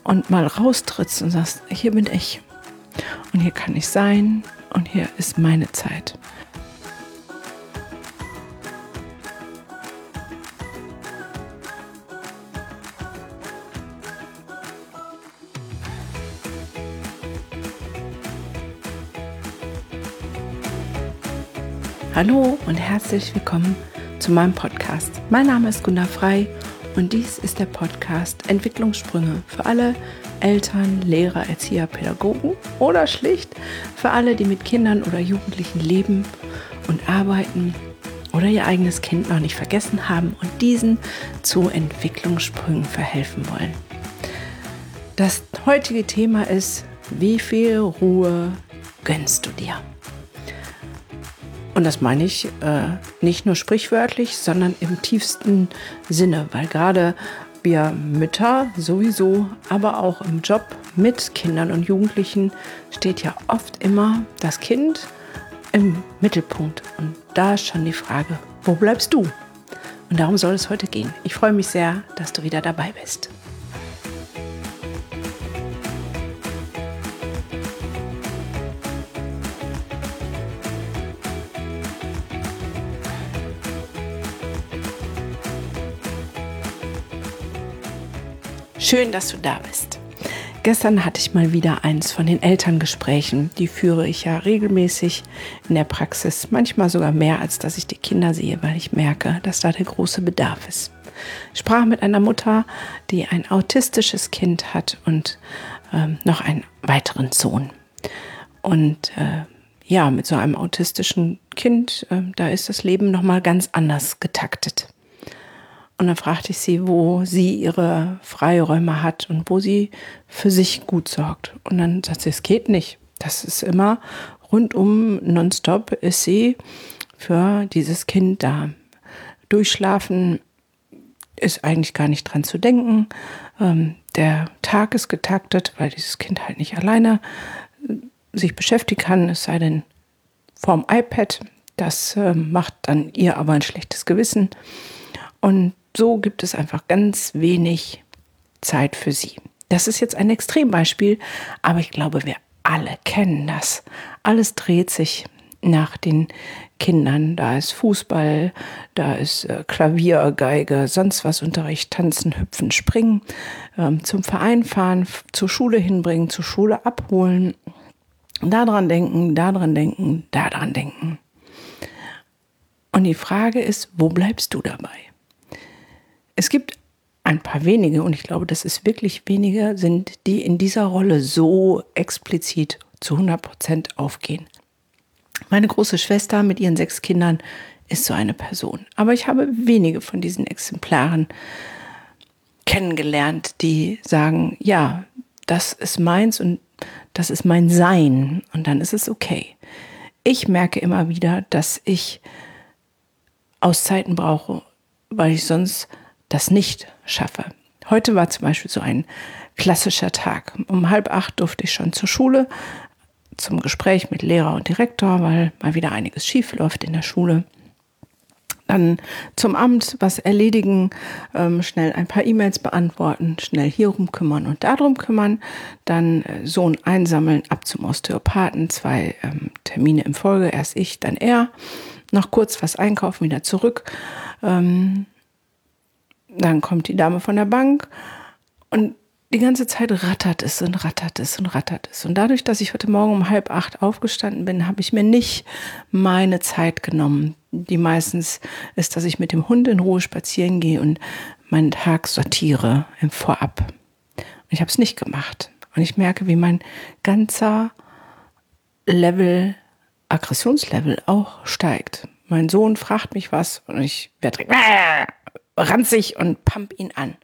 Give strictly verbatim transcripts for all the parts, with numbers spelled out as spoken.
und mal raustrittst und sagst, hier bin ich und hier kann ich sein und hier ist meine Zeit. Hallo und herzlich willkommen zu meinem Podcast. Mein Name ist Gunda Frei und dies ist der Podcast Entwicklungssprünge für alle Eltern, Lehrer, Erzieher, Pädagogen oder schlicht für alle, die mit Kindern oder Jugendlichen leben und arbeiten oder ihr eigenes Kind noch nicht vergessen haben und diesen zu Entwicklungssprüngen verhelfen wollen. Das heutige Thema ist, wie viel Ruhe gönnst du dir? Und das meine ich äh, nicht nur sprichwörtlich, sondern im tiefsten Sinne, weil gerade wir Mütter sowieso, aber auch im Job mit Kindern und Jugendlichen steht ja oft immer das Kind im Mittelpunkt. Und da ist schon die Frage, wo bleibst du? Und darum soll es heute gehen. Ich freue mich sehr, dass du wieder dabei bist. Schön, dass du da bist. Gestern hatte ich mal wieder eins von den Elterngesprächen. Die führe ich ja regelmäßig in der Praxis. Manchmal sogar mehr, als dass ich die Kinder sehe, weil ich merke, dass da der große Bedarf ist. Ich sprach mit einer Mutter, die ein autistisches Kind hat und ähm, noch einen weiteren Sohn. Und äh, ja, mit so einem autistischen Kind, äh, da ist das Leben nochmal ganz anders getaktet. Und dann fragte ich sie, wo sie ihre Freiräume hat und wo sie für sich gut sorgt. Und dann sagt sie, es geht nicht. Das ist immer rundum nonstop ist sie für dieses Kind da. Durchschlafen ist eigentlich gar nicht dran zu denken. Ähm, der Tag ist getaktet, weil dieses Kind halt nicht alleine sich beschäftigen kann, es sei denn vorm iPad. Das äh, macht dann ihr aber ein schlechtes Gewissen. Und so gibt es einfach ganz wenig Zeit für sie. Das ist jetzt ein Extrembeispiel, aber ich glaube, wir alle kennen das. Alles dreht sich nach den Kindern. Da ist Fußball, da ist äh, Klavier, Geige, sonst was Unterricht, Tanzen, Hüpfen, Springen, ähm, zum Verein fahren, f- zur Schule hinbringen, zur Schule abholen, da dran denken, da dran denken, da dran denken. Und die Frage ist, wo bleibst du dabei? Es gibt ein paar wenige, und ich glaube, dass es wirklich wenige sind, die in dieser Rolle so explizit zu hundert Prozent aufgehen. Meine große Schwester mit ihren sechs Kindern ist so eine Person. Aber ich habe wenige von diesen Exemplaren kennengelernt, die sagen, ja, das ist meins und das ist mein Sein und dann ist es okay. Ich merke immer wieder, dass ich Auszeiten brauche, weil ich sonst das nicht schaffe. Heute war zum Beispiel so ein klassischer Tag. Um halb acht durfte ich schon zur Schule, zum Gespräch mit Lehrer und Direktor, weil mal wieder einiges schief läuft in der Schule. Dann zum Amt was erledigen, ähm, schnell ein paar E-Mails beantworten, schnell hierum kümmern und darum kümmern. Dann äh, Sohn einsammeln, ab zum Osteopathen, zwei ähm, Termine in Folge, erst ich, dann er. Noch kurz was einkaufen, wieder zurück. Ähm, Dann kommt die Dame von der Bank und die ganze Zeit rattert es und rattert es und rattert es. Und dadurch, dass ich heute Morgen um halb acht aufgestanden bin, habe ich mir nicht meine Zeit genommen, die meistens ist, dass ich mit dem Hund in Ruhe spazieren gehe und meinen Tag sortiere im Vorab. Und ich habe es nicht gemacht. Und ich merke, wie mein ganzer Level, Aggressionslevel auch steigt. Mein Sohn fragt mich was und ich werde ranzig und pump ihn an.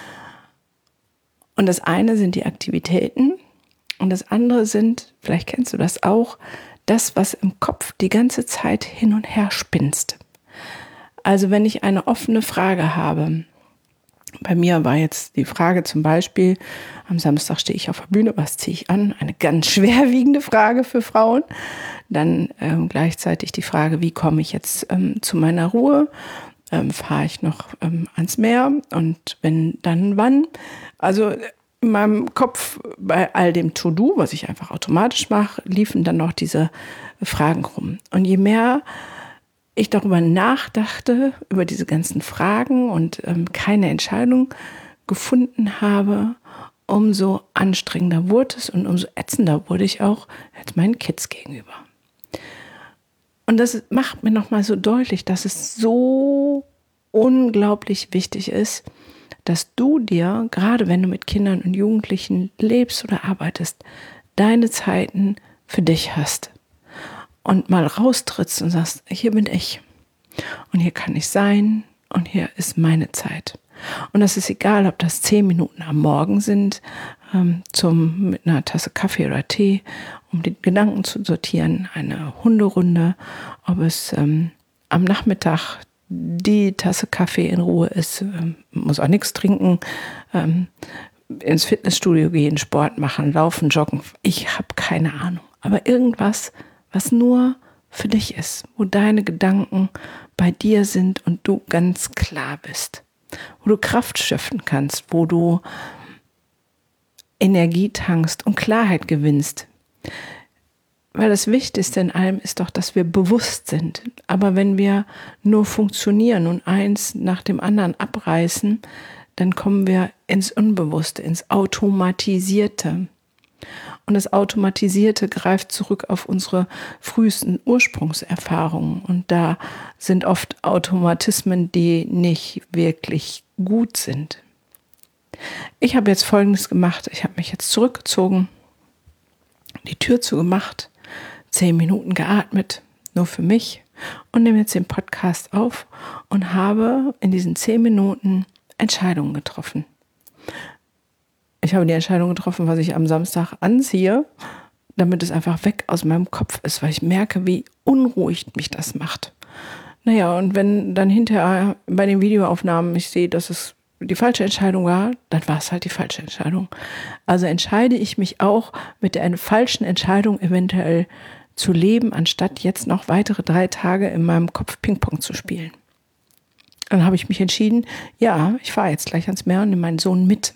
Und das eine sind die Aktivitäten und das andere sind, vielleicht kennst du das auch, das, was im Kopf die ganze Zeit hin und her spinnst. Also wenn ich eine offene Frage habe, bei mir war jetzt die Frage zum Beispiel, am Samstag stehe ich auf der Bühne, was ziehe ich an? Eine ganz schwerwiegende Frage für Frauen. Dann ähm, gleichzeitig die Frage, wie komme ich jetzt ähm, zu meiner Ruhe? Ähm, fahre ich noch ähm, ans Meer und wenn, dann wann? Also in meinem Kopf bei all dem To-Do, was ich einfach automatisch mache, liefen dann noch diese Fragen rum. Und je mehr ich darüber nachdachte, über diese ganzen Fragen und ähm, keine Entscheidung gefunden habe, umso anstrengender wurde es und umso ätzender wurde ich auch als meinen Kids gegenüber. Und das macht mir nochmal so deutlich, dass es so unglaublich wichtig ist, dass du dir, gerade wenn du mit Kindern und Jugendlichen lebst oder arbeitest, deine Zeiten für dich hast und mal raustrittst und sagst, hier bin ich und hier kann ich sein und hier ist meine Zeit. Und das ist egal, ob das zehn Minuten am Morgen sind, ähm, zum, mit einer Tasse Kaffee oder Tee, um die Gedanken zu sortieren, eine Hunderunde, ob es ähm, am Nachmittag die Tasse Kaffee in Ruhe ist, ähm, muss auch nichts trinken, ähm, ins Fitnessstudio gehen, Sport machen, laufen, joggen, ich habe keine Ahnung. Aber irgendwas, was nur für dich ist, wo deine Gedanken bei dir sind und du ganz klar bist, wo du Kraft schöpfen kannst, wo du Energie tankst und Klarheit gewinnst. Weil das Wichtigste in allem ist doch, dass wir bewusst sind. Aber wenn wir nur funktionieren und eins nach dem anderen abreißen, dann kommen wir ins Unbewusste, ins Automatisierte. Und das Automatisierte greift zurück auf unsere frühesten Ursprungserfahrungen. Und da sind oft Automatismen, die nicht wirklich gut sind. Ich habe jetzt Folgendes gemacht. Ich habe mich jetzt zurückgezogen, die Tür zugemacht, zehn Minuten geatmet, nur für mich, und nehme jetzt den Podcast auf und habe in diesen zehn Minuten Entscheidungen getroffen. Ich habe die Entscheidung getroffen, was ich am Samstag anziehe, damit es einfach weg aus meinem Kopf ist, weil ich merke, wie unruhig mich das macht. Naja, und wenn dann hinterher bei den Videoaufnahmen ich sehe, dass es die falsche Entscheidung war, dann war es halt die falsche Entscheidung. Also entscheide ich mich auch mit der falschen Entscheidung eventuell zu leben, anstatt jetzt noch weitere drei Tage in meinem Kopf Ping-Pong zu spielen. Dann habe ich mich entschieden, ja, ich fahre jetzt gleich ans Meer und nehme meinen Sohn mit.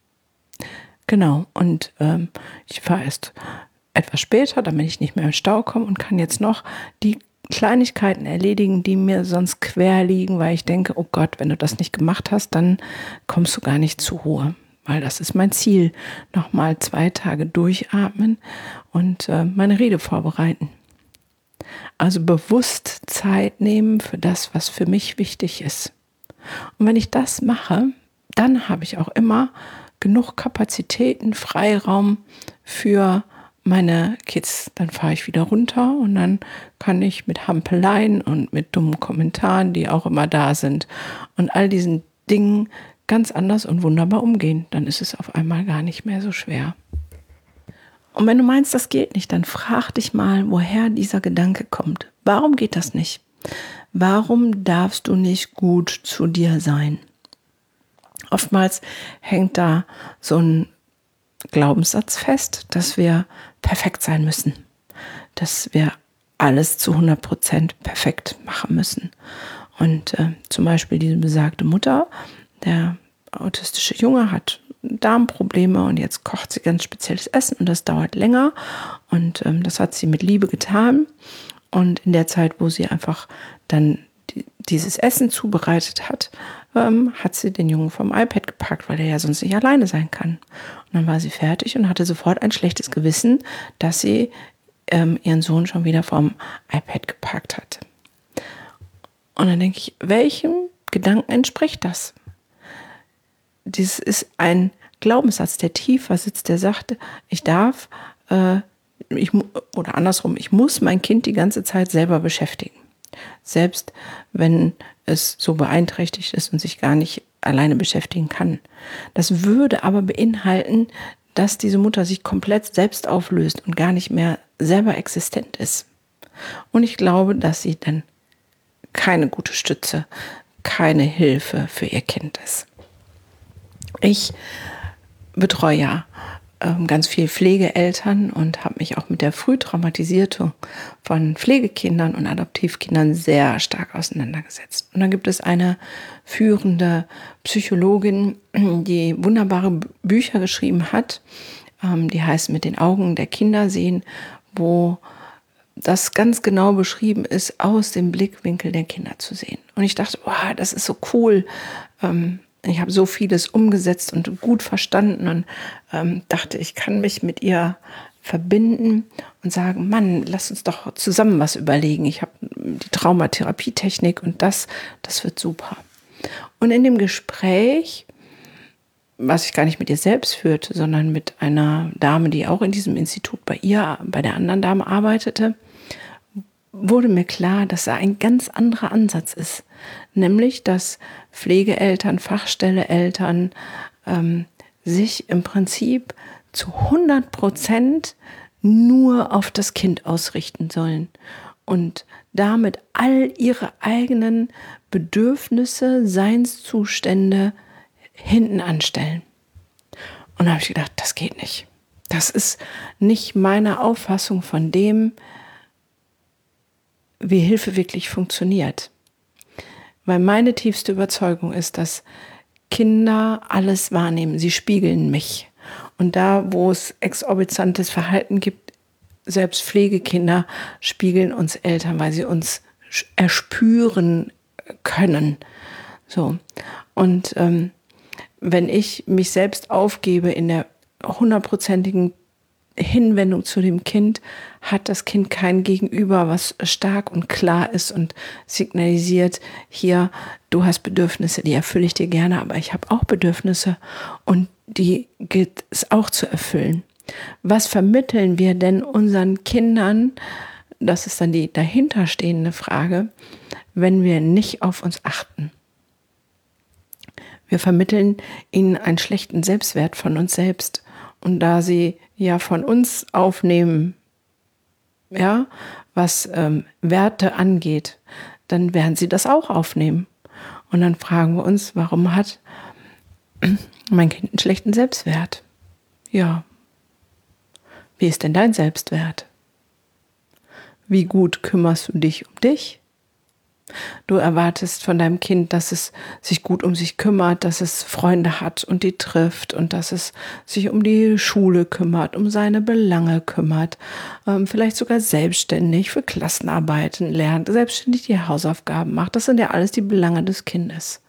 Genau, und ähm, ich fahre erst etwas später, damit ich nicht mehr im Stau komme und kann jetzt noch die Kleinigkeiten erledigen, die mir sonst quer liegen, weil ich denke, oh Gott, wenn du das nicht gemacht hast, dann kommst du gar nicht zur Ruhe. Weil das ist mein Ziel, nochmal zwei Tage durchatmen und äh, meine Rede vorbereiten. Also bewusst Zeit nehmen für das, was für mich wichtig ist. Und wenn ich das mache, dann habe ich auch immer genug Kapazitäten, Freiraum für meine Kids. Dann fahre ich wieder runter und dann kann ich mit Hampeleien und mit dummen Kommentaren, die auch immer da sind, und all diesen Dingen ganz anders und wunderbar umgehen. Dann ist es auf einmal gar nicht mehr so schwer. Und wenn du meinst, das geht nicht, dann frag dich mal, woher dieser Gedanke kommt. Warum geht das nicht? Warum darfst du nicht gut zu dir sein? Oftmals hängt da so ein Glaubenssatz fest, dass wir perfekt sein müssen, dass wir alles zu hundert Prozent perfekt machen müssen. Und äh, zum Beispiel diese besagte Mutter, der autistische Junge hat Darmprobleme und jetzt kocht sie ganz spezielles Essen und das dauert länger und ähm, das hat sie mit Liebe getan. Und in der Zeit, wo sie einfach dann die, dieses Essen zubereitet hat, ähm, hat sie den Jungen vom iPad gepackt, weil er ja sonst nicht alleine sein kann. Und dann war sie fertig und hatte sofort ein schlechtes Gewissen, dass sie ähm, ihren Sohn schon wieder vom iPad gepackt hat. Und dann denke ich, welchem Gedanken entspricht das? Dies ist ein Glaubenssatz, der tiefer sitzt, der sagt, ich darf, äh, ich, oder andersrum, ich muss mein Kind die ganze Zeit selber beschäftigen. Selbst wenn es so beeinträchtigt ist und sich gar nicht alleine beschäftigen kann. Das würde aber beinhalten, dass diese Mutter sich komplett selbst auflöst und gar nicht mehr selber existent ist. Und ich glaube, dass sie dann keine gute Stütze, keine Hilfe für ihr Kind ist. Ich betreue ja ähm, ganz viel Pflegeeltern und habe mich auch mit der Frühtraumatisierung von Pflegekindern und Adoptivkindern sehr stark auseinandergesetzt. Und dann gibt es eine führende Psychologin, die wunderbare Bücher geschrieben hat, ähm, die heißt Mit den Augen der Kinder sehen, wo das ganz genau beschrieben ist, aus dem Blickwinkel der Kinder zu sehen. Und ich dachte, wow, das ist so cool. Ähm, ich habe so vieles umgesetzt und gut verstanden und ähm, dachte, ich kann mich mit ihr verbinden und sagen, Mann, lass uns doch zusammen was überlegen. Ich habe die Traumatherapietechnik und das, das wird super. Und in dem Gespräch, was ich gar nicht mit ihr selbst führte, sondern mit einer Dame, die auch in diesem Institut bei ihr, bei der anderen Dame arbeitete, wurde mir klar, dass da ein ganz anderer Ansatz ist. Nämlich, dass Pflegeeltern, Fachstelleeltern ähm, sich im Prinzip zu hundert Prozent nur auf das Kind ausrichten sollen und damit all ihre eigenen Bedürfnisse, Seinszustände hinten anstellen. Und da habe ich gedacht, das geht nicht. Das ist nicht meine Auffassung von dem, wie Hilfe wirklich funktioniert. Weil meine tiefste Überzeugung ist, dass Kinder alles wahrnehmen. Sie spiegeln mich. Und da, wo es exorbitantes Verhalten gibt, selbst Pflegekinder spiegeln uns Eltern, weil sie uns erspüren können. So. Und ähm, wenn ich mich selbst aufgebe in der hundertprozentigen Hinwendung zu dem Kind, hat das Kind kein Gegenüber, was stark und klar ist und signalisiert, hier, du hast Bedürfnisse, die erfülle ich dir gerne, aber ich habe auch Bedürfnisse und die gilt es auch zu erfüllen. Was vermitteln wir denn unseren Kindern, das ist dann die dahinterstehende Frage, wenn wir nicht auf uns achten? Wir vermitteln ihnen einen schlechten Selbstwert von uns selbst. Und da sie ja von uns aufnehmen, ja, was ähm, Werte angeht, dann werden sie das auch aufnehmen. Und dann fragen wir uns, warum hat mein Kind einen schlechten Selbstwert? Ja. Wie ist denn dein Selbstwert? Wie gut kümmerst du dich um dich? Du erwartest von deinem Kind, dass es sich gut um sich kümmert, dass es Freunde hat und die trifft und dass es sich um die Schule kümmert, um seine Belange kümmert, ähm, vielleicht sogar selbstständig für Klassenarbeiten lernt, selbstständig die Hausaufgaben macht. Das sind ja alles die Belange des Kindes.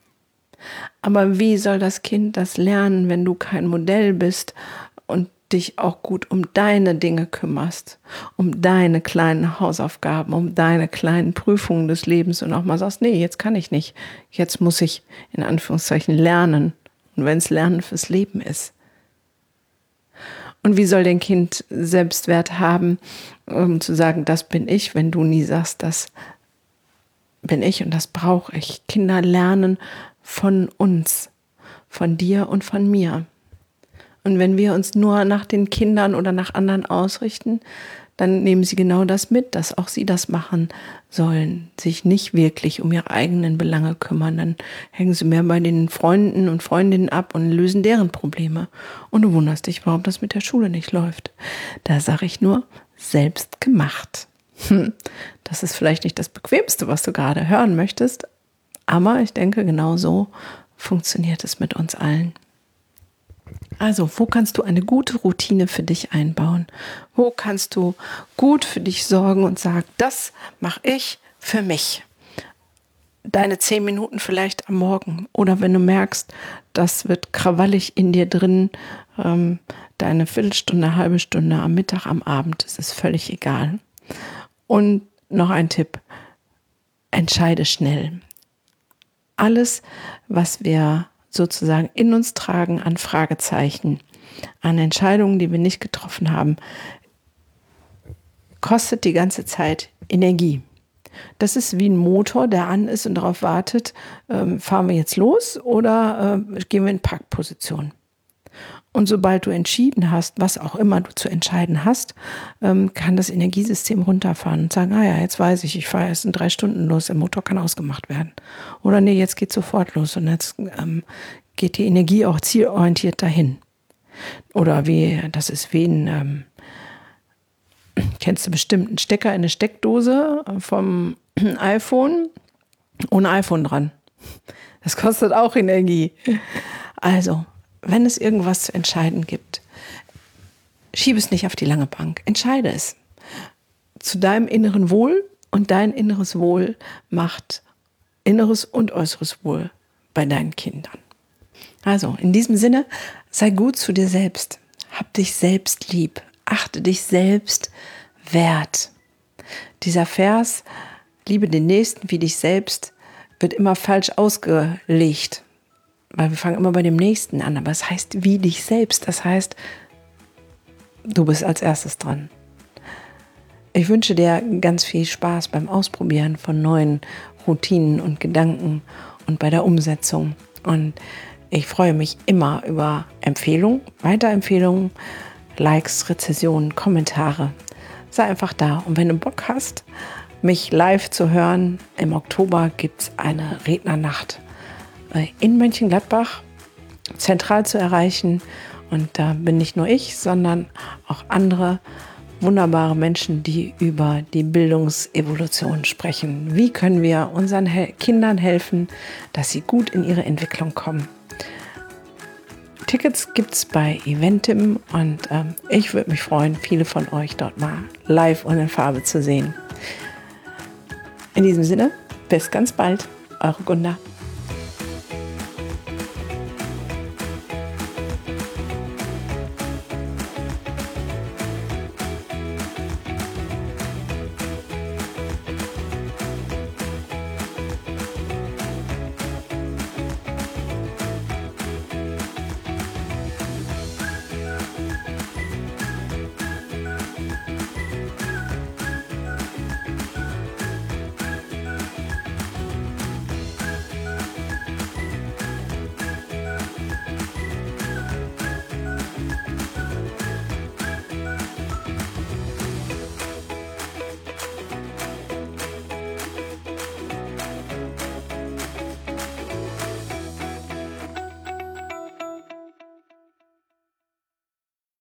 Aber wie soll das Kind das lernen, wenn du kein Modell bist und dich auch gut um deine Dinge kümmerst, um deine kleinen Hausaufgaben, um deine kleinen Prüfungen des Lebens und auch mal sagst, nee, jetzt kann ich nicht, jetzt muss ich in Anführungszeichen lernen. Und wenn es Lernen fürs Leben ist. Und wie soll dein Kind Selbstwert haben, um zu sagen, das bin ich, wenn du nie sagst, das bin ich und das brauche ich. Kinder lernen von uns, von dir und von mir. Und wenn wir uns nur nach den Kindern oder nach anderen ausrichten, dann nehmen sie genau das mit, dass auch sie das machen sollen, sich nicht wirklich um ihre eigenen Belange kümmern. Dann hängen sie mehr bei den Freunden und Freundinnen ab und lösen deren Probleme. Und du wunderst dich, warum das mit der Schule nicht läuft. Da sage ich nur, selbst gemacht. Hm. Das ist vielleicht nicht das Bequemste, was du gerade hören möchtest, aber ich denke, genau so funktioniert es mit uns allen. Also, wo kannst du eine gute Routine für dich einbauen? Wo kannst du gut für dich sorgen und sagen, das mache ich für mich? Deine zehn Minuten vielleicht am Morgen oder wenn du merkst, das wird krawallig in dir drin, ähm, deine Viertelstunde, eine halbe Stunde am Mittag, am Abend, das ist völlig egal. Und noch ein Tipp, entscheide schnell. Alles, was wir sozusagen in uns tragen an Fragezeichen, an Entscheidungen, die wir nicht getroffen haben, kostet die ganze Zeit Energie. Das ist wie ein Motor, der an ist und darauf wartet, ähm, fahren wir jetzt los oder äh, gehen wir in Parkposition. Und sobald du entschieden hast, was auch immer du zu entscheiden hast, ähm, kann das Energiesystem runterfahren und sagen, ah ja, jetzt weiß ich, ich fahre erst in drei Stunden los, der Motor kann ausgemacht werden. Oder nee, jetzt geht sofort los und jetzt ähm, geht die Energie auch zielorientiert dahin. Oder wie, das ist wie ein, ähm, kennst du bestimmt, einen Stecker in eine Steckdose vom iPhone, ohne iPhone dran. Das kostet auch Energie. Also, wenn es irgendwas zu entscheiden gibt, schiebe es nicht auf die lange Bank. Entscheide es. Zu deinem inneren Wohl, und dein inneres Wohl macht inneres und äußeres Wohl bei deinen Kindern. Also, in diesem Sinne, sei gut zu dir selbst. Hab dich selbst lieb. Achte dich selbst wert. Dieser Vers, liebe den Nächsten wie dich selbst, wird immer falsch ausgelegt. Weil wir fangen immer bei dem Nächsten an. Aber es heißt wie dich selbst. Das heißt, du bist als erstes dran. Ich wünsche dir ganz viel Spaß beim Ausprobieren von neuen Routinen und Gedanken und bei der Umsetzung. Und ich freue mich immer über Empfehlungen, Weiterempfehlungen, Likes, Rezensionen, Kommentare. Sei einfach da. Und wenn du Bock hast, mich live zu hören, im Oktober gibt es eine Rednernacht in Mönchengladbach, zentral zu erreichen. Und da bin nicht nur ich, sondern auch andere wunderbare Menschen, die über die Bildungsevolution sprechen. Wie können wir unseren Hel- Kindern helfen, dass sie gut in ihre Entwicklung kommen? Tickets gibt es bei Eventim und ähm, ich würde mich freuen, viele von euch dort mal live und in Farbe zu sehen. In diesem Sinne, bis ganz bald, eure Gunda.